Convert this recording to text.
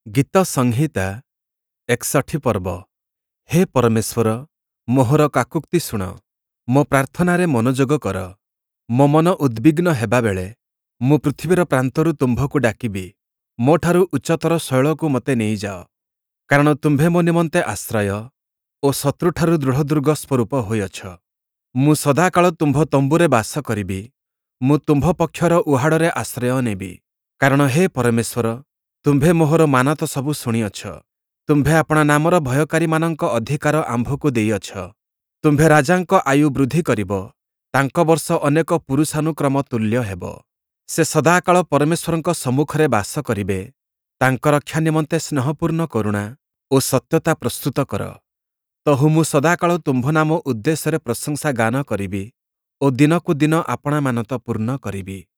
ଗୀତ ସଂହିତା 61 ପର୍ବ। ହେ ପରମେଶ୍ୱର, ମୋହର କାକୁକ୍ତି ଶୁଣ, ମୋ ପ୍ରାର୍ଥନାରେ ମନୋଯୋଗ କର। ମୋ ମନ ଉଦ୍ବିଗ୍ନ ହେବାବେଳେ ମୁଁ ପୃଥିବୀର ପ୍ରାନ୍ତରୁ ତୁମ୍ଭକୁ ଡାକିବି। ମୋଠାରୁ ଉଚ୍ଚତର ଶୈଳକୁ ମୋତେ ନେଇଯାଅ, କାରଣ ତୁମ୍ଭେ ମୋ ନିମନ୍ତେ ଆଶ୍ରୟ ଓ ଶତ୍ରୁଠାରୁ ଦୃଢ଼ଦୁର୍ଗ ସ୍ୱରୂପ ହୋଇଅଛ। ମୁଁ ସଦାକାଳ ତୁମ୍ଭ ତମ୍ବୁରେ ବାସ କରିବି। ମୁଁ ତୁମ୍ଭ ପକ୍ଷର ଉହାଡ଼ରେ ଆଶ୍ରୟ ନେବି। କାରଣ ହେ ପରମେଶ୍ୱର, ତୁମ୍ଭେ ମୋହର ମାନତ ସବୁ ଶୁଣିଅଛ। ତୁମ୍ଭେ ଆପଣା ନାମର ଭୟକାରୀମାନଙ୍କ ଅଧିକାର ଆମ୍ଭକୁ ଦେଇଅଛ। ତୁମ୍ଭେ ରାଜାଙ୍କ ଆୟୁ ବୃଦ୍ଧି କରିବ, ତାଙ୍କ ବର୍ଷ ଅନେକ ପୁରୁଷାନୁକ୍ରମ ତୁଲ୍ୟ ହେବ। ସେ ସଦାକାଳ ପରମେଶ୍ୱରଙ୍କ ସମ୍ମୁଖରେ ବାସ କରିବେ। ତାଙ୍କ ରକ୍ଷା ନିମନ୍ତେ ସ୍ନେହପୂର୍ଣ୍ଣ କରୁଣା ଓ ସତ୍ୟତା ପ୍ରସ୍ତୁତ କର। ତହୁ ମୁଁ ସଦାକାଳ ତୁମ୍ଭ ନାମ ଉଦ୍ଦେଶ୍ୟରେ ପ୍ରଶଂସା ଗାନ କରିବି ଓ ଦିନକୁ ଦିନ ଆପଣା ମାନତ ପୂର୍ଣ୍ଣ କରିବି।